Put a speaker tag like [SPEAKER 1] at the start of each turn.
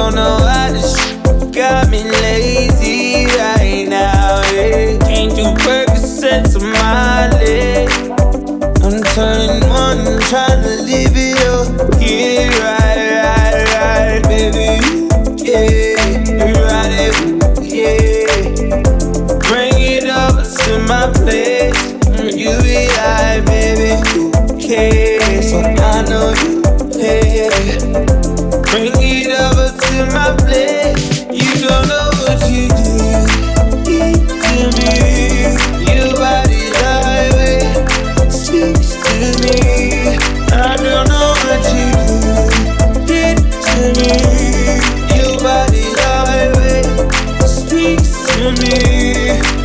[SPEAKER 1] don't know why this shit got me lazy right now, yeah. Can't do Percocets on my leg. I'm turning one, trying to live it up. Get it right, baby. Yeah, ride it, yeah. Bring it up to my place. You be like, baby, okay. So I know you pay. Bring it over to my place. You don't know what you do to me. Your body highway speaks to me. I don't know what you did to me. Your body highway speaks to me.